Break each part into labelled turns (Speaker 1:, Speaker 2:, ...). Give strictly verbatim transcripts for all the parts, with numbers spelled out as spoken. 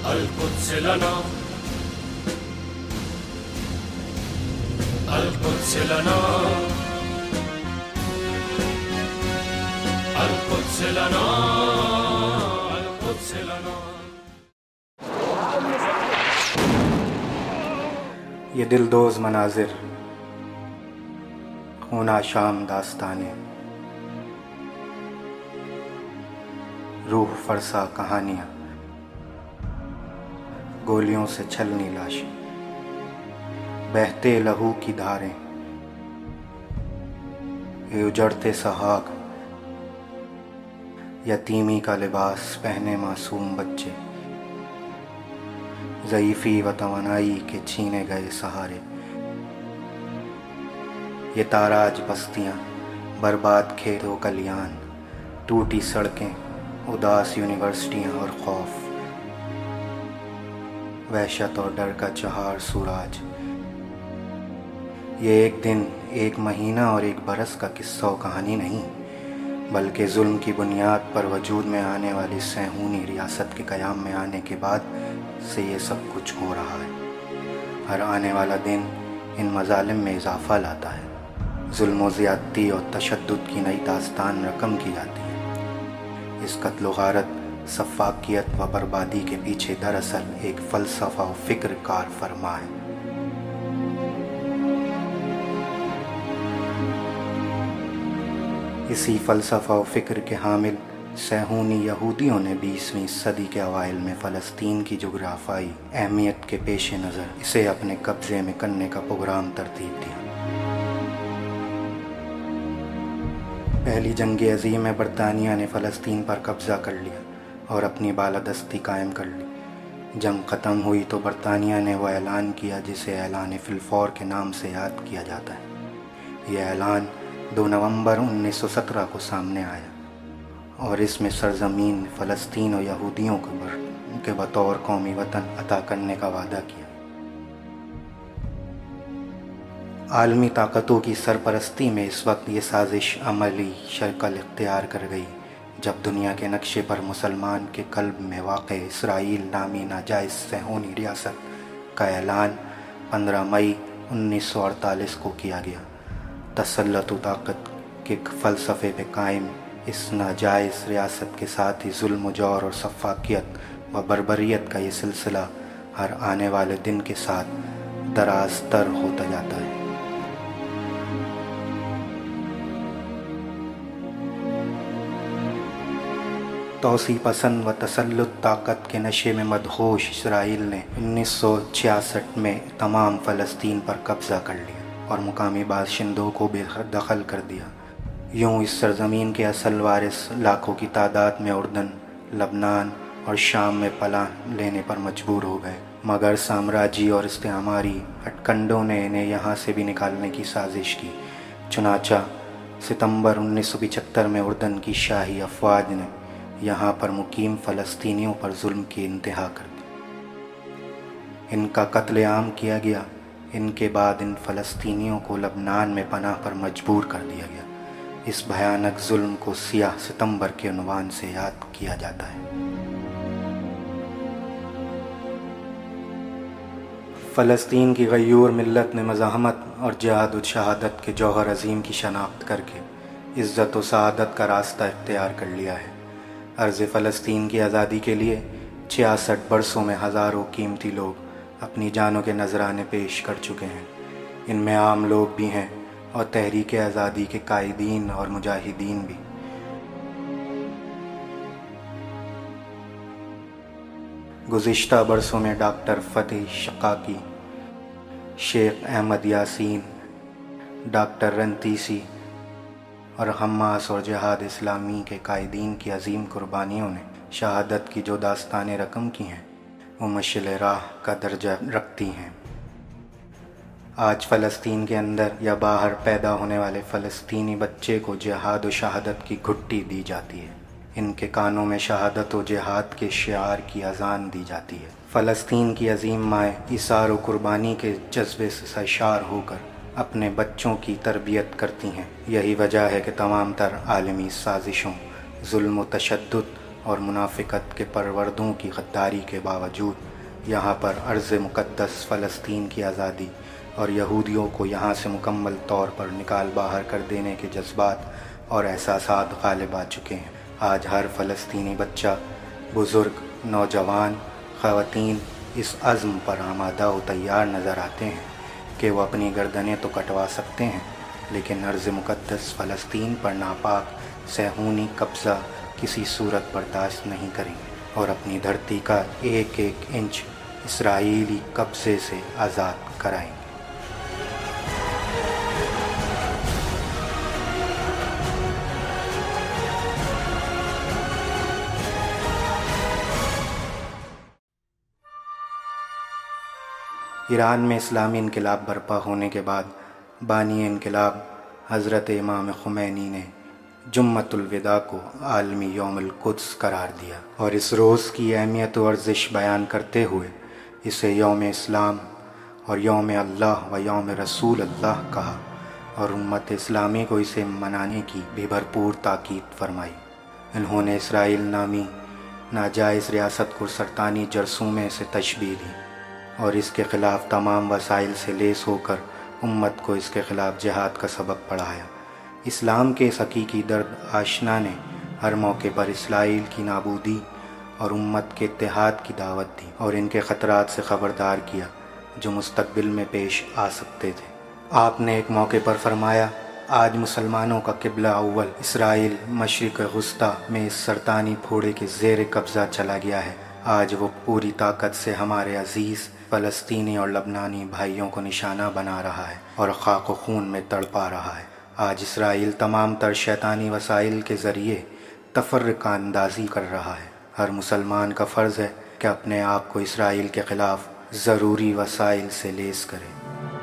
Speaker 1: القدس لنا القدس لنا القدس لنا القدس لنا.
Speaker 2: یہ دلدوز مناظر، خونا شام داستانیں، روح فرسا کہانیاں، گولیوں سے چھلنی لاشیں، بہتے لہو کی دھاریں، یہ اجڑتے سہاگ، یتیمی کا لباس پہنے معصوم بچے، ضعیفی و توانائی کے چھینے گئے سہارے، یہ تاراج بستیاں، برباد کھیت و کلیان، ٹوٹی سڑکیں، اداس یونیورسٹیاں اور خوف، وحشت اور ڈر کا چہار سوراج. یہ ایک دن، ایک مہینہ اور ایک برس کا قصہ و کہانی نہیں، بلکہ ظلم کی بنیاد پر وجود میں آنے والی صہیونی ریاست کے قیام میں آنے کے بعد سے یہ سب کچھ ہو رہا ہے. ہر آنے والا دن ان مظالم میں اضافہ لاتا ہے. ظلم و زیادتی اور تشدد کی نئی داستان رقم کی جاتی ہے. اس قتل و غارت، سفاکیت و بربادی کے پیچھے دراصل ایک فلسفہ و فکر کار فرما ہے. اسی فلسفہ و فکر کے حامل صہیونی یہودیوں نے بیسویں صدی کے اوائل میں فلسطین کی جغرافیائی اہمیت کے پیش نظر اسے اپنے قبضے میں کرنے کا پروگرام ترتیب دیا. پہلی جنگ عظیم میں برطانیہ نے فلسطین پر قبضہ کر لیا اور اپنی بالادستی قائم کر لی. جنگ ختم ہوئی تو برطانیہ نے وہ اعلان کیا جسے اعلان فلفور کے نام سے یاد کیا جاتا ہے. یہ اعلان دو نومبر انیس سو سترہ کو سامنے آیا اور اس میں سرزمین فلسطین و یہودیوں کے بطور قومی وطن عطا کرنے کا وعدہ کیا. عالمی طاقتوں کی سرپرستی میں اس وقت یہ سازش عملی شکل اختیار کر گئی جب دنیا کے نقشے پر مسلمان کے قلب میں واقع اسرائیل نامی ناجائز صہیونی ریاست کا اعلان پندرہ مئی انیس سو اڑتالیس کو کیا گیا. تسلط و طاقت کے فلسفے پہ قائم اس ناجائز ریاست کے ساتھ ہی ظلم و جور اور سفاکیت و بربریت کا یہ سلسلہ ہر آنے والے دن کے ساتھ دراز تر ہوتا جاتا ہے. توسیع پسند و تسلط طاقت کے نشے میں مدہوش اسرائیل نے انیس سو چھیاسٹھ میں تمام فلسطین پر قبضہ کر لیا اور مقامی باشندوں کو بے دخل کر دیا. یوں اس سرزمین کے اصل وارث لاکھوں کی تعداد میں اردن، لبنان اور شام میں پناہ لینے پر مجبور ہو گئے، مگر سامراجی اور استعماری ہتھکنڈوں نے انہیں یہاں سے بھی نکالنے کی سازش کی. چنانچہ ستمبر انیس سو پچہتر میں اردن کی شاہی افواج نے یہاں پر مقیم فلسطینیوں پر ظلم کی انتہا کر دی. ان کا قتل عام کیا گیا. ان کے بعد ان فلسطینیوں کو لبنان میں پناہ پر مجبور کر دیا گیا. اس بھیانک ظلم کو سیاہ ستمبر کے عنوان سے یاد کیا جاتا ہے. فلسطین کی غیور ملت نے مزاحمت اور جہاد و شہادت کے جوہر عظیم کی شناخت کر کے عزت و سعادت کا راستہ اختیار کر لیا ہے. ارض فلسطین کی آزادی کے لیے چھیاسٹھ برسوں میں ہزاروں قیمتی لوگ اپنی جانوں کے نذرانے پیش کر چکے ہیں. ان میں عام لوگ بھی ہیں اور تحریک آزادی کے قائدین اور مجاہدین بھی. گزشتہ برسوں میں ڈاکٹر فتح شقاقی، شیخ احمد یاسین، ڈاکٹر رنتیسی اور حماس اور جہاد اسلامی کے قائدین کی عظیم قربانیوں نے شہادت کی جو داستانیں رقم کی ہیں وہ مشعل راہ کا درجہ رکھتی ہیں. آج فلسطین کے اندر یا باہر پیدا ہونے والے فلسطینی بچے کو جہاد و شہادت کی گھٹی دی جاتی ہے. ان کے کانوں میں شہادت و جہاد کے شعار کی اذان دی جاتی ہے. فلسطین کی عظیم مائیں ایثار و قربانی کے جذبے سے سرشار ہو کر اپنے بچوں کی تربیت کرتی ہیں. یہی وجہ ہے کہ تمام تر عالمی سازشوں، ظلم و تشدد اور منافقت کے پروردوں کی غداری کے باوجود یہاں پر ارض مقدس فلسطین کی آزادی اور یہودیوں کو یہاں سے مکمل طور پر نکال باہر کر دینے کے جذبات اور احساسات غالب آ چکے ہیں۔ آج ہر فلسطینی بچہ، بزرگ، نوجوان، خواتین اس عزم پر آمادہ و تیار نظر آتے ہیں کہ وہ اپنی گردنیں تو کٹوا سکتے ہیں لیکن ارض مقدس فلسطین پر ناپاک صہیونی قبضہ کسی صورت برداشت نہیں کریں گے اور اپنی دھرتی کا ایک ایک انچ اسرائیلی قبضے سے آزاد کرائیں گے۔ ایران میں اسلامی انقلاب برپا ہونے کے بعد بانی انقلاب حضرت امام خمینی نے جمعۃ الوداع کو عالمی یوم القدس قرار دیا اور اس روز کی اہمیت و ارزش بیان کرتے ہوئے اسے یوم اسلام اور یوم اللہ و یوم رسول اللہ کہا اور امت اسلامی کو اسے منانے کی بھی بھرپور تاکید فرمائی۔ انہوں نے اسرائیل نامی ناجائز ریاست کو سرطانی جرثومے سے تشبیہ دی اور اس کے خلاف تمام وسائل سے لیس ہو کر امت کو اس کے خلاف جہاد کا سبق پڑھایا۔ اسلام کے اس حقیقی درد آشنا نے ہر موقع پر اسرائیل کی نابودی اور امت کے اتحاد کی دعوت دی اور ان کے خطرات سے خبردار کیا جو مستقبل میں پیش آ سکتے تھے۔ آپ نے ایک موقع پر فرمایا، آج مسلمانوں کا قبلہ اول اسرائیل مشرق وسطیٰ میں اس سرطانی پھوڑے کے زیر قبضہ چلا گیا ہے۔ آج وہ پوری طاقت سے ہمارے عزیز فلسطینی اور لبنانی بھائیوں کو نشانہ بنا رہا ہے اور خاک و خون میں تڑپا رہا ہے۔ آج اسرائیل تمام تر شیطانی وسائل کے ذریعے تفرقہ اندازی کر رہا ہے۔ ہر مسلمان کا فرض ہے کہ اپنے آپ کو اسرائیل کے خلاف ضروری وسائل سے لیس کرے۔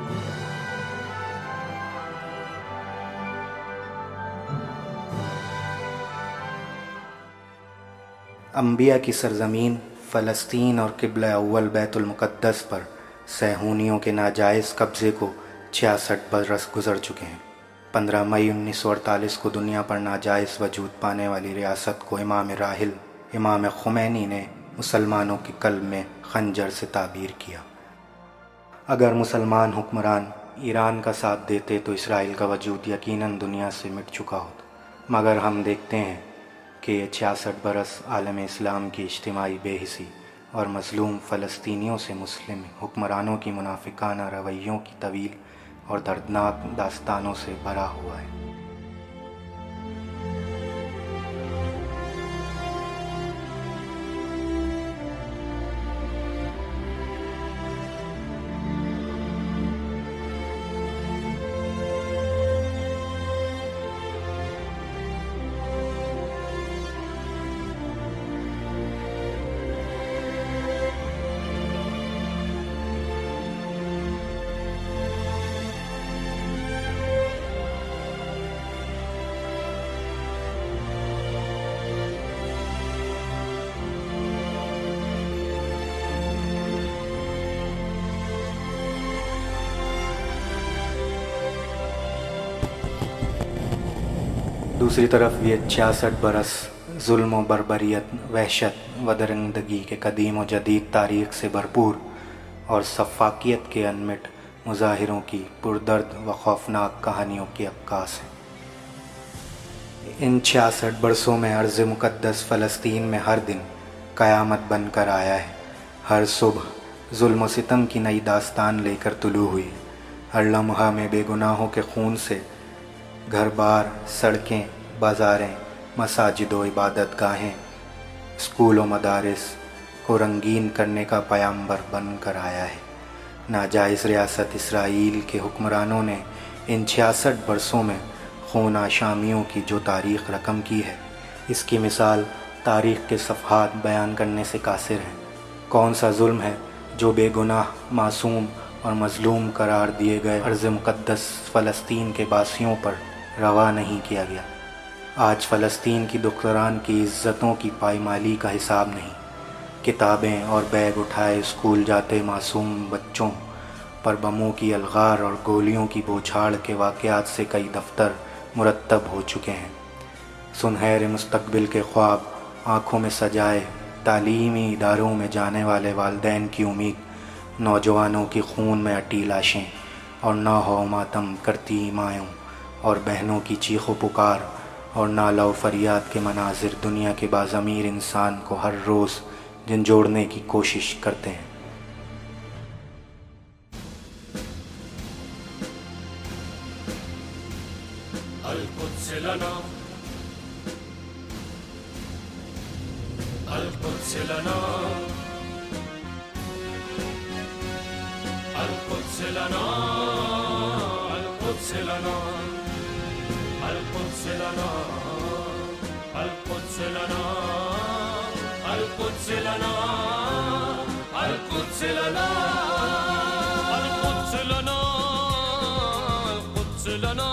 Speaker 2: انبیاء کی سرزمین فلسطین اور قبلہ اول بیت المقدس پر صہیونیوں کے ناجائز قبضے کو چھیاسٹھ برس گزر چکے ہیں۔ پندرہ مئی انیس سو اڑتالیس کو دنیا پر ناجائز وجود پانے والی ریاست کو امام راحل امام خمینی نے مسلمانوں کے قلب میں خنجر سے تعبیر کیا۔ اگر مسلمان حکمران ایران کا ساتھ دیتے تو اسرائیل کا وجود یقیناً دنیا سے مٹ چکا ہوتا، مگر ہم دیکھتے ہیں کہ یہ چھیاسٹھ برس عالم اسلام کی اجتماعی بے حسی اور مظلوم فلسطینیوں سے مسلم حکمرانوں کی منافقانہ رویوں کی طویل اور دردناک داستانوں سے بھرا ہوا ہے۔ دوسری طرف یہ چھیاسٹھ برس ظلم و بربریت، وحشت و درندگی کے قدیم و جدید تاریخ سے بھرپور اور سفاکیت کے انمٹ مظاہروں کی پردرد و خوفناک کہانیوں کی عکاس ہے۔ ان چھیاسٹھ برسوں میں ارض مقدس فلسطین میں ہر دن قیامت بن کر آیا ہے۔ ہر صبح ظلم و ستم کی نئی داستان لے کر طلوع ہوئی۔ ہر لمحہ میں بے گناہوں کے خون سے گھر بار، سڑکیں، بازاریں، مساجد و عبادت گاہیں، اسکول و مدارس کو رنگین کرنے کا پیامبر بن کر آیا ہے۔ ناجائز ریاست اسرائیل کے حکمرانوں نے ان چھیاسٹھ برسوں میں خون آشامیوں کی جو تاریخ رقم کی ہے، اس کی مثال تاریخ کے صفحات بیان کرنے سے قاصر ہیں۔ کون سا ظلم ہے جو بے گناہ، معصوم اور مظلوم قرار دیے گئے ارض مقدس فلسطین کے باسیوں پر روا نہیں کیا گیا؟ آج فلسطین کی دختران کی عزتوں کی پائمالی کا حساب نہیں۔ کتابیں اور بیگ اٹھائے اسکول جاتے معصوم بچوں پر بموں کی الغار اور گولیوں کی بوچھاڑ کے واقعات سے کئی دفتر مرتب ہو چکے ہیں۔ سنہرے مستقبل کے خواب آنکھوں میں سجائے تعلیمی اداروں میں جانے والے والدین کی امید، نوجوانوں کی خون میں اٹی لاشیں، اور نہ ہو ماتم کرتی مائوں اور بہنوں کی چیخ و پکار اور نالہ و فریاد کے مناظر دنیا کے باضمیر انسان کو ہر روز جھنجھوڑنے کی کوشش کرتے ہیں۔
Speaker 1: القدس لنا القدس لنا القدس لنا القدس لنا القدس لنا القدس لنا القدس لنا القدس لنا القدس لنا القدس لنا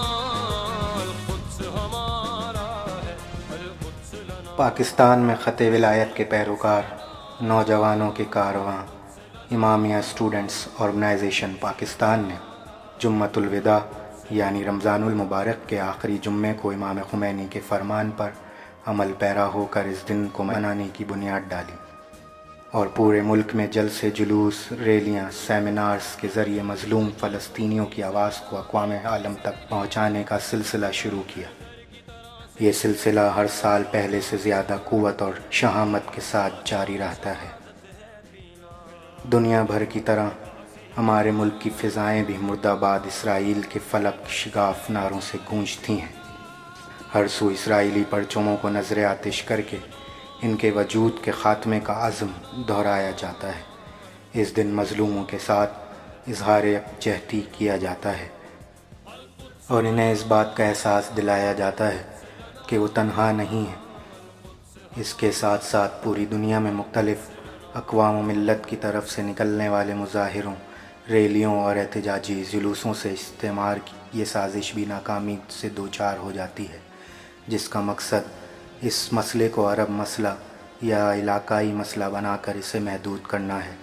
Speaker 1: القدس ہمارا ہے القدس لنا۔
Speaker 2: پاکستان میں خط ولایت کے پیروکار نوجوانوں کے کارواں امامیہ اسٹوڈنٹس آرگنائزیشن پاکستان نے جمعۃ الوداع یعنی رمضان المبارک کے آخری جمعے کو امام خمینی کے فرمان پر عمل پیرا ہو کر اس دن کو منانے کی بنیاد ڈالی اور پورے ملک میں جلسے، جلوس، ریلیاں، سیمینارز کے ذریعے مظلوم فلسطینیوں کی آواز کو اقوام عالم تک پہنچانے کا سلسلہ شروع کیا۔ یہ سلسلہ ہر سال پہلے سے زیادہ قوت اور شہامت کے ساتھ جاری رہتا ہے۔ دنیا بھر کی طرح ہمارے ملک کی فضائیں بھی مرد آباد اسرائیل کے فلک شگاف نعروں سے گونجتی ہیں۔ ہر سو اسرائیلی پرچموں کو نظر آتش کر کے ان کے وجود کے خاتمے کا عزم دہرایا جاتا ہے۔ اس دن مظلوموں کے ساتھ اظہار یکجہتی کیا جاتا ہے اور انہیں اس بات کا احساس دلایا جاتا ہے کہ وہ تنہا نہیں ہیں۔ اس کے ساتھ ساتھ پوری دنیا میں مختلف اقوام و ملت کی طرف سے نکلنے والے مظاہروں، ریلیوں اور احتجاجی جلوسوں سے استعمار کی یہ سازش بھی ناکامی سے دوچار ہو جاتی ہے، جس کا مقصد اس مسئلے کو عرب مسئلہ یا علاقائی مسئلہ بنا کر اسے محدود کرنا ہے۔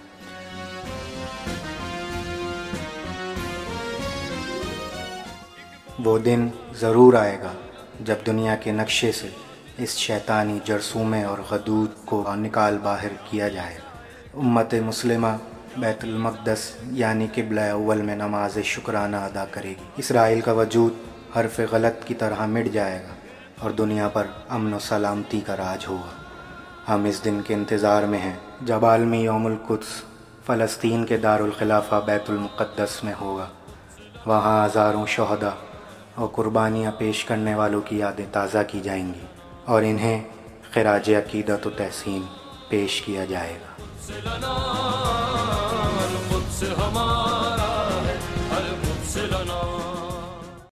Speaker 2: وہ دن ضرور آئے گا جب دنیا کے نقشے سے اس شیطانی جرثومے اور غدود کو نکال باہر کیا جائے گا۔ امت مسلمہ بیت المقدس یعنی قبلہ اول میں نماز شکرانہ ادا کرے گی۔ اسرائیل کا وجود حرف غلط کی طرح مٹ جائے گا اور دنیا پر امن و سلامتی کا راج ہوگا۔ ہم اس دن کے انتظار میں ہیں جب عالمی یوم القدس فلسطین کے دارالخلافہ بیت المقدس میں ہوگا۔ وہاں ہزاروں شہداء اور قربانیاں پیش کرنے والوں کی یادیں تازہ کی جائیں گی اور انہیں خراج عقیدت و تحسین پیش کیا جائے گا۔